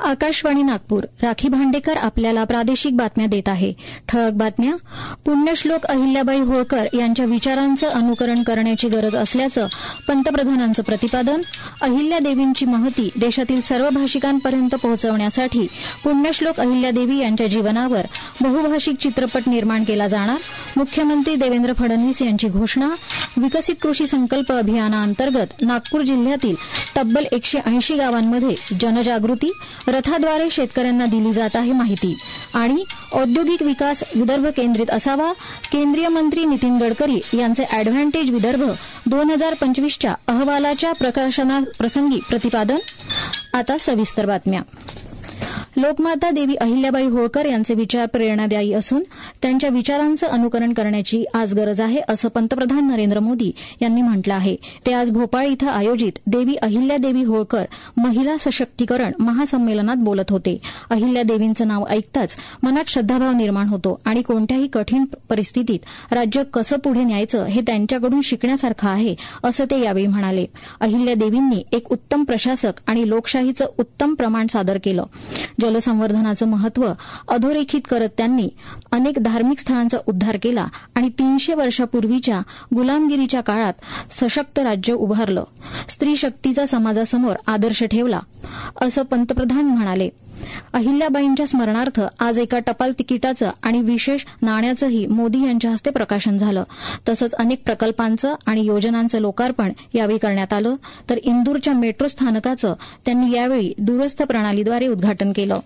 आकाशवाणी नागपूर. राखी भांडेकर आपल्याला प्रादेशिक बातम्या देत आहे. ठळक बातम्या. पुण्यश्लोक अहिल्याबाई होळकर यांच्या विचारांचं अनुकरण करण्याची गरज असल्याचं पंतप्रधानांचं प्रतिपादन. अहिल्यादेवींची महती देशातील सर्व भाषिकांपर्यंत पोहोचवण्यासाठी पुण्यश्लोक अहिल्यादेवी यांच्या जीवनावर बहुभाषिक चित्रपट निर्माण केला जाणार. मुख्यमंत्री देवेंद्र फडणवीस यांची घोषणा. विकसित कृषी संकल्प अभियानाअंतर्गत नागपूर जिल्ह्यातील तब्बल 180 गावांमध्ये जनजागृती. रथाद्वारे शेतकऱ्यांना दिली जात आहे माहिती. आणि औद्योगिक विकास विदर्भ केंद्रित असावा. केंद्रीय मंत्री नितीन गडकरी यांचे अॅडव्हान्टेज विदर्भ 2025च्या अहवालाच्या प्रकाशनाप्रसंगी प्रतिपादन. आता सविस्तर बातम्या. लोकमाता देवी अहिल्याबाई होळकर यांचे विचार प्रेरणादायी असून त्यांच्या विचारांचं अनुकरण करण्याची आज गरज आहे, असं पंतप्रधान नरेंद्र मोदी यांनी म्हटलं आहे. ते आज भोपाळ इथं आयोजित देवी अहिल्यादेवी होळकर महिला सशक्तीकरण महासंमेलनात बोलत होते. अहिल्यादेवींचं नाव ऐकताच मनात श्रद्धाभाव निर्माण होतो आणि कोणत्याही कठीण परिस्थितीत राज्य कसं पुढे न्यायचं हे त्यांच्याकडून शिकण्यासारखं आहे, असं ते यावेळी म्हणाले. अहिल्यादेवींनी एक उत्तम प्रशासक आणि लोकशाहीचं उत्तम प्रमाण सादर केलं. जलसंवर्धनाचं महत्व अधोरेखित करत त्यांनी अनेक धार्मिक स्थळांचा उद्धार केला आणि 300 वर्षापूर्वीच्या गुलामगिरीच्या काळात सशक्त राज्य उभारलं. स्त्री शक्तीचा समाजासमोर आदर्श ठेवला, असं पंतप्रधान म्हणाले. अहिल्याबाईंच्या स्मरणार्थ आज एका टपाल तिकिटाचं आणि विशेष नाण्याचंही मोदी यांच्या हस्ते प्रकाशन झालं. तसंच अनेक प्रकल्पांचं आणि योजनांचं लोकार्पण यावेळी करण्यात आलं. तर इंदूरच्या मेट्रो स्थानकाचं त्यांनी यावेळी दूरस्थ प्रणालीद्वारे उद्घाटन केलं.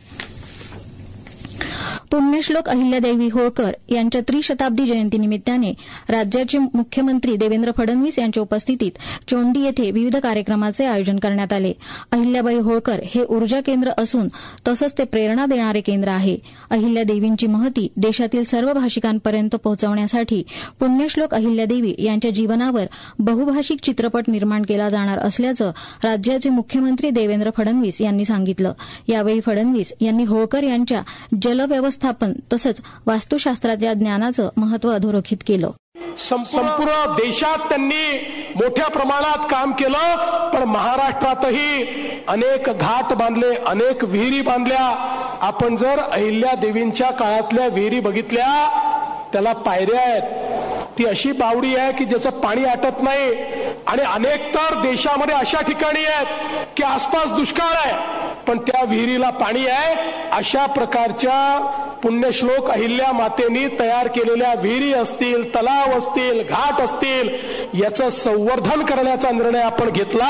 पुण्यश्लोक अहिल्यादेवी होळकर यांच्या त्रिशताब्दी जयंतीनिमित्ताने राज्याचे मुख्यमंत्री देवेंद्र फडणवीस यांच्या उपस्थितीत चोंडी येथे विविध कार्यक्रमाचे आयोजन करण्यात आले. अहिल्याबाई होळकर हे ऊर्जा केंद्र असून तसंच ते प्रेरणा देणारे केंद्र आहे. अहिल्यादेवींची महती देशातील सर्व भाषिकांपर्यंत पोहोचवण्यासाठी पुण्यश्लोक अहिल्यादेवी यांच्या जीवनावर बहुभाषिक चित्रपट निर्माण केला जाणार असल्याचं राज्याचे मुख्यमंत्री देवेंद्र फडणवीस यांनी सांगितलं. यावेळी फडणवीस यांनी होळकर यांच्या जलव्यवस्थापन तसंच वास्तुशास्त्रातल्या ज्ञानाचं महत्व अधोरेखित केलं. संपूर्ण देशात त्यांनी मोठ्या प्रमाणात काम केलं, पण महाराष्ट्रातही अनेक घाट बांधले, अनेक विहिरी बांधल्या. आपण जर अहिल्यादेवींच्या काळातल्या विहिरी बघितल्या, त्याला पायऱ्या आहेत. ती अशी बावडी आहे की ज्याचं पाणी आटत नाही. आणि अनेक तर देशामध्ये अशा ठिकाणी आहेत की आसपास दुष्काळ आहे, पण त्या विहिरीला पाणी आहे. अशा प्रकारच्या पुण्यश्लोक अहिल्या मातेनी तयार केलेल्या विहिरी असतील, तलाव असतील, घाट असतील, याचं संवर्धन करण्याचा निर्णय आपण घेतला.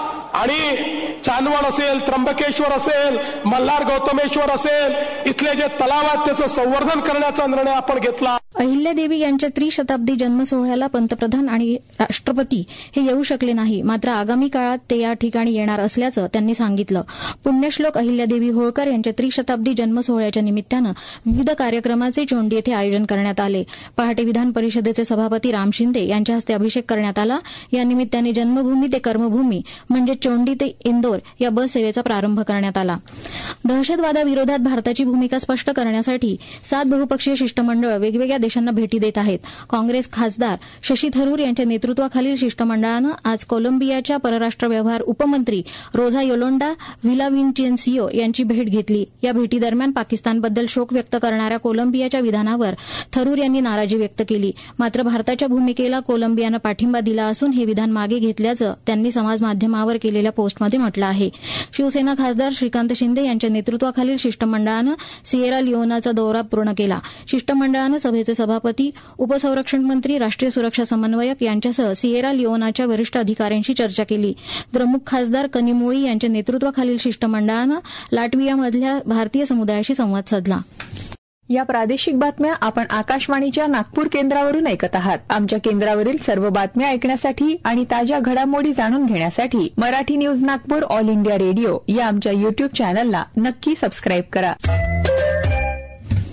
आणि चांदवड असेल, त्र्यंबकेश्वर असेल, मल्हार गौतमेश्वर असेल, इथले जे तलाव आहेत त्याचं संवर्धन करण्याचा निर्णय आपण घेतला. अहिल्यादेवी यांच्या त्रिशताब्दी जन्म सोहळ्याला पंतप्रधान आणि राष्ट्रपती हे येऊ शकले नाही, मात्र आगामी काळात ते या ठिकाणी येणार असल्याचं त्यांनी सांगितलं. पुण्यश्लोक अहिल्यादेवी होळकर यांच्या त्रिशताब्दी जन्म सोहळ्याच्या निमित्तानं विविध कार्यक्रमाचे चोंडी येथे आयोजन करण्यात आले. पहाटे विधान परिषदेचे सभापती राम शिंदे यांच्या हस्ते अभिषेक करण्यात आला. या निमित्ताने जन्मभूमी ते कर्मभूमी म्हणजे चोंडी ते इंदोर या बस सेवेचा प्रारंभ करण्यात आला. दहशतवादाविरोधात भारताची भूमिका स्पष्ट करण्यासाठी 7 बहुपक्षीय शिष्टमंडळ वेगवेगळ्या देशांना भेटी देत आहेत. काँग्रेस खासदार शशी थरूर यांच्या नेतृत्वाखालील शिष्टमंडळानं आज कोलंबियाच्या परराष्ट्र व्यवहार उपमंत्री रोझा योलोंडा व्हिलाविन्सेन्सियो यांची भेट घेतली. या भेटीदरम्यान पाकिस्तानबद्दल शोक व्यक्त करणाऱ्या कोलंबियाच्या विधानावर थरूर यांनी नाराजी व्यक्त केली. मात्र भारताच्या भूमिकेला कोलंबियानं पाठिंबा दिला असून हे विधान मागे घेतल्याचं त्यांनी समाजमाध्यमावर केलेल्या पोस्टमध्ये म्हटलं आहे. शिवसेना खासदार श्रीकांत शिंदे यांच्या नेतृत्वाखालील शिष्टमंडळानं सिएरा लिओनाचा दौरा पूर्ण केला. शिष्टमंडळानं सभेचे सभापती, उपसंरक्षण मंत्री, राष्ट्रीय सुरक्षा समन्वयक यांच्यासह सिएरा लिओनाच्या वरिष्ठ अधिकाऱ्यांशी चर्चा केली. द्रमुक खासदार कनिमोळी यांच्या नेतृत्वाखालील शिष्टमंडळानं लाटवियामधल्या भारतीय समुदायाशी संवाद साधला. या प्रादेशिक बातम्या आपण आकाशवाणीच्या नागपूर केंद्रावरून ऐकत आहात. आमच्या केंद्रावरील सर्व बातम्या ऐकण्यासाठी आणि ताज्या घडामोडी जाणून घेण्यासाठी Marathi news Nagpur all India radio या आमच्या युट्यूब चॅनलला नक्की सबस्क्राईब करा.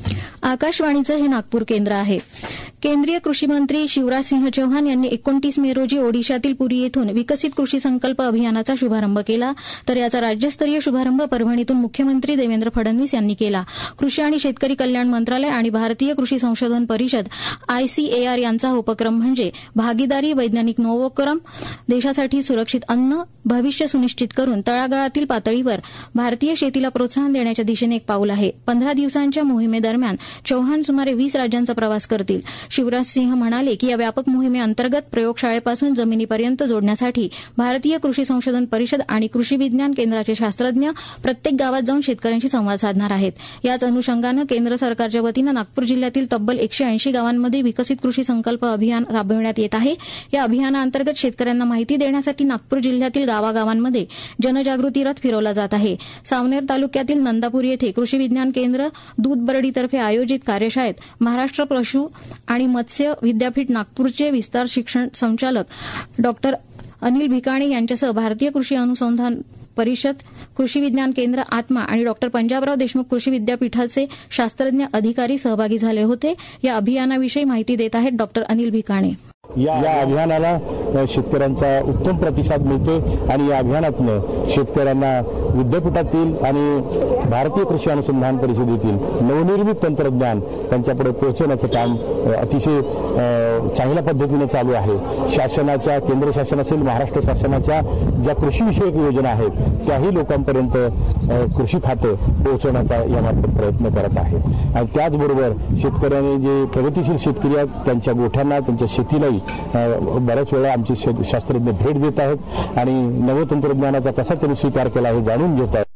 आकाशवाणीचं हे नागपूर केंद्र आहे. केंद्रीय कृषी मंत्री शिवराज सिंह चौहान यांनी 29 मे रोजी ओडिशातील पुरी येथून विकसित कृषी संकल्प अभियानाचा शुभारंभ केला, तर याचा राज्यस्तरीय शुभारंभ परभणीतून मुख्यमंत्री देवेंद्र फडणवीस यांनी केला. कृषी आणि शेतकरी कल्याण मंत्रालय आणि भारतीय कृषी संशोधन परिषद ICAR यांचा उपक्रम म्हणजे भागीदारी वैज्ञानिक नवोपक्रम, देशासाठी सुरक्षित अन्न, भविष्य सुनिश्चित करून तळागाळातील पातळीवर भारतीय शेतीला प्रोत्साहन देण्याच्या दिशेने एक पाऊल आहे. 15 दिवसांच्या मोहिमेदरम्यान चौहान सुमारे 20 राज्यांचा प्रवास करतील. शिवराज सिंह म्हणाले की या व्यापक मोहिमेअंतर्गत प्रयोगशाळेपासून जमिनीपर्यंत जोडण्यासाठी भारतीय कृषी संशोधन परिषद आणि कृषी विज्ञान केंद्राचे शास्त्रज्ञ प्रत्येक गावात जाऊन शेतकऱ्यांशी संवाद साधणार आहेत. याच अनुषंगानं केंद्र सरकारच्या वतीनं नागपूर जिल्ह्यातील तब्बल 180 गावांमध्ये विकसित कृषी संकल्प अभियान राबविण्यात येत आहे. या अभियानाअंतर्गत शेतकऱ्यांना माहिती देण्यासाठी नागपूर जिल्ह्यातील गावागावांमध्ये जनजागृती रथ फिरवला जात आहे. सावनेर तालुक्यातील नंदापूर येथे कृषी विज्ञान केंद्र दूधबरडीतर्फे आयोजित कार्यशाळेत महाराष्ट्र पशु आणि मत्स्य विद्यापीठ नागपूरचे विस्तार शिक्षण संचालक डॉ. अनिल भिकाणे यांच्यासह भारतीय कृषी अनुसंधान परिषद, कृषी विज्ञान केंद्र आत्मा आणि डॉ. पंजाबराव देशमुख कृषी विद्यापीठाचे शास्त्रज्ञ अधिकारी सहभागी झाले होते. या अभियानाविषयी माहिती देत आहेत डॉ. अनिल भिकाणे. या अभियानाला शेतकऱ्यांचा उत्तम प्रतिसाद मिळतो आणि या अभियानातून शेतकऱ्यांना विद्यापीठातील आणि भारतीय कृषी अनुसंधान परिषदेतील नवनिर्मित तंत्रज्ञान त्यांच्यापुढे पोहोचवण्याचं काम अतिशय चांगल्या पद्धतीने चालू आहे. शासनाच्या, केंद्र शासन असेल, महाराष्ट्र शासनाच्या ज्या कृषीविषयक योजना आहेत त्याही लोकांपर्यंत कृषी खातं पोहोचवण्याचा यामार्फत प्रयत्न करत आहे. आणि त्याचबरोबर शेतकऱ्यांनी जे प्रगतिशील शेतकरी आहेत त्यांच्या गोठ्यांना, त्यांच्या शेतीलाही बऱ्याच वेळा आमचे शास्त्रज्ञ भेट देत आहेत आणि नवतंत्रज्ञानाचा कसा त्यांनी स्वीकार केला हे जाणून घेत आहेत.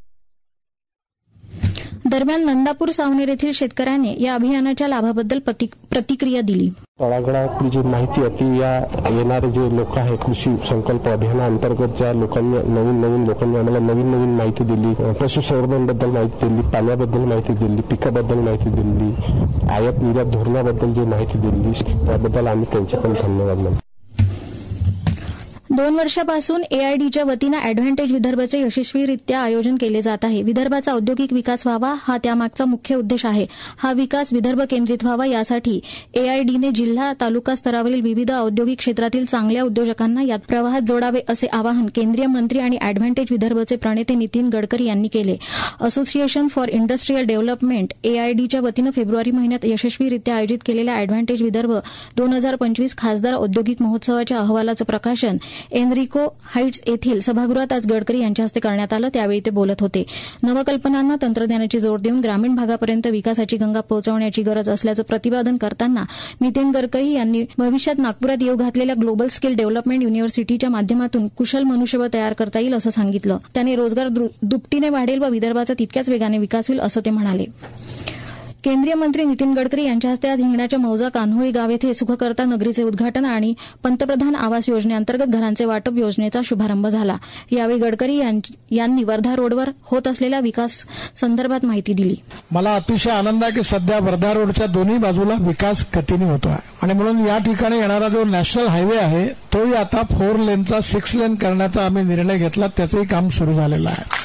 दरम्यान नंदापूर सावनेर येथील शेतकऱ्यांनी या अभियानाच्या लाभाबद्दल प्रतिक्रिया दिली. तळागाळातील जी माहिती आहे ती या येणारे जे लोक आहे कृषी संकल्प अभियानाअंतर्गत ज्या लोकांनी नवीन लोकांनी आम्हाला नवीन माहिती दिली, पशुसंवर्धनबद्दल माहिती दिली, पाण्याबद्दल माहिती दिली, पिकाबद्दल माहिती दिली, आयात निर्यात धोरणाबद्दल जी माहिती दिली त्याबद्दल आम्ही त्यांचे पण धन्यवाद मानतो. 2 वर्षापासून AIDच्या वतीनं अॅडव्हान्टेज विदर्भचे यशस्वीरित्या आयोजन केले जात आहे. विदर्भाचा औद्योगिक विकास व्हावा हा त्यामागचा मुख्य उद्देश आहे. हा विकास विदर्भ केंद्रित व्हावा यासाठी AIDने जिल्हा, तालुका स्तरावरील विविध औद्योगिक क्षेत्रातील चांगल्या उद्योजकांना यात प्रवाहात जोडावे असे आवाहन केंद्रीय मंत्री आणि अॅडव्हान्टेज विदर्भचे प्रणेते नितीन गडकरी यांनी केले. असोसिएशन फॉर इंडस्ट्रियल डेव्हलपमेंट AIDच्या वतीनं फेब्रुवारी महिन्यात यशस्वीरित्या आयोजित केलेल्या अॅडव्हान्टेज विदर्भ 2025 खासदार औद्योगिक महोत्सवाच्या अहवालाचं प्रकाशन एनरिको हाईट्स येथील सभागृहात आज गडकरी यांच्या हस्ते करण्यात आलं. त्यावेळी ते बोलत होते. नवकल्पनांना तंत्रज्ञानाची जोड देऊन ग्रामीण भागापर्यंत विकासाची गंगा पोहोचवण्याची गरज असल्याचं प्रतिपादन करताना नितीन गडकरी यांनी भविष्यात नागपुरात येऊ घातलेल्या ग्लोबल स्किल डेव्हलपमेंट युनिव्हर्सिटीच्या माध्यमातून कुशल मनुष्यबळ तयार करता येईल असं सांगितलं. त्याने रोजगार दुपटीने वाढेल व विदर्भाचा तितक्याच वेगाने विकास होईल असं ते म्हणाले. केंद्रीय मंत्री नितीन गडकरी यांच्या हस्ते आज हिंगण्याच्या मौजा कान्होळी गाव येथे सुखकर्ता नगरीचे उद्घाटन आणि पंतप्रधान आवास योजनेअंतर्गत घरांचे वाटप योजनेचा शुभारंभ झाला. यावेळी गडकरी यांनी वर्धा रोडवर होत असलेल्या विकास संदर्भात माहिती दिली. मला अतिशय आनंद आहे की सध्या वर्धा रोडच्या दोन्ही बाजूला विकास गतीने होतो आहे आणि म्हणून या ठिकाणी येणारा जो नॅशनल हायवे आहे तोही आता 4 लेनचा 6 लेन करण्याचा आम्ही निर्णय घेतला. त्याचंही काम सुरू झालेलं आहे.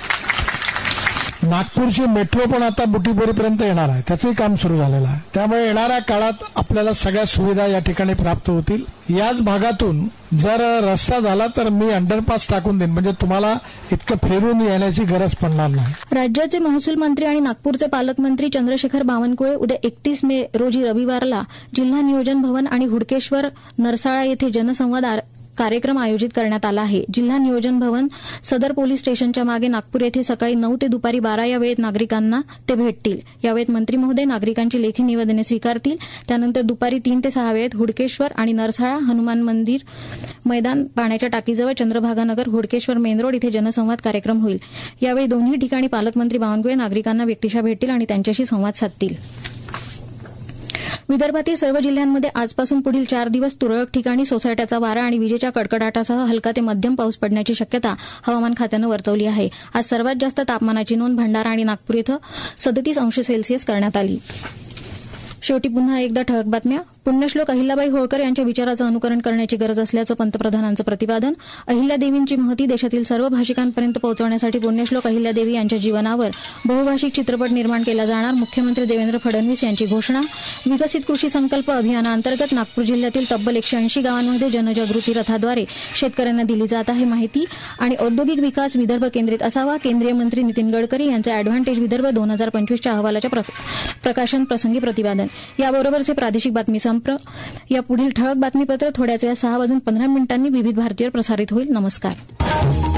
नागपूरची मेट्रो पण आता बुटीबोरीपर्यंत येणार आहे. त्याचंही काम सुरू झालेलं आहे. त्यामुळे येणाऱ्या काळात आपल्याला सगळ्या सुविधा या ठिकाणी प्राप्त होतील. याच भागातून जर रस्ता झाला तर मी अंडरपास टाकून देईन, म्हणजे तुम्हाला इतकं फिरून येण्याची गरज पडणार नाही. राज्याचे महसूल मंत्री आणि नागपूरचे पालकमंत्री चंद्रशेखर बावनकुळे उद्या 31 मे रोजी रविवारला जिल्हा नियोजन भवन आणि हुडकेश्वर नरसाळा येथे जनसंवाद कार्यक्रम आयोजित करण्यात आला आहे. जिल्हा नियोजन भवन सदर पोलीस स्टेशनच्या मागे नागपूर येथे सकाळी 9 ते दुपारी 12 या वेळेत नागरिकांना ते भेटतील. यावेळेत मंत्री महोदय नागरिकांची लेखी निवेदने स्वीकारतील. त्यानंतर दुपारी 3 ते 6 वेळेत हुडकेश्वर आणि नरसाळा हनुमान मंदिर मैदान, पाण्याच्या टाकीजवळ चंद्रभागानगर, हुडकेश्वर मेन रोड इथे जनसंवाद कार्यक्रम होईल. यावेळी दोन्ही ठिकाणी पालकमंत्री बावनकुळे नागरिकांना व्यक्तिशः भेटतील आणि त्यांच्याशी संवाद साधतील. विदर्भातील सर्व जिल्ह्यांमध्ये आजपासून पुढील 4 दिवस तुरळक ठिकाणी सोसाट्याचा वारा आणि विजेच्या कडकडाटासह हलका ते मध्यम पाऊस पडण्याची शक्यता हवामान खात्यानं वर्तवली आहे. आज सर्वात जास्त तापमानाची नोंद भंडारा आणि नागपूर इथं 37 अंश सेल्सिअस करण्यात आली. शेवटी पुन्हा एकदा ठळक बातम्या. पुण्यश्लोक अहिल्याबाई होळकर यांच्या विचाराचं अनुकरण करण्याची गरज असल्याचं पंतप्रधानांचं प्रतिपादन. अहिल्यादेवींची महती देशातील सर्व भाषिकांपर्यंत पोहोचवण्यासाठी पुण्यश्लोक अहिल्यादेवी यांच्या जीवनावर बहुभाषिक चित्रपट निर्माण केला जाणार. मुख्यमंत्री देवेंद्र फडणवीस यांची घोषणा. विकसित कृषी संकल्प अभियानाअंतर्गत नागपूर जिल्ह्यातील तब्बल 180 गावांमध्ये जनजागृती रथाद्वारे शेतकऱ्यांना दिली जात आहे माहिती. आणि औद्योगिक विकास विदर्भ केंद्रित असावा. केंद्रीय मंत्री नितीन गडकरी यांचं अॅडव्हान्टेज विदर्भ 2025च्या अहवालाच्या प्रकाशन प्रसंगी प्रतिपादन. याबरोबरचे प्रादेशिक बातमी या पुढील ठळक बातमीपत्र थोड्याच वेळा 6:15 विविध भारतीवर प्रसारित होईल. नमस्कार.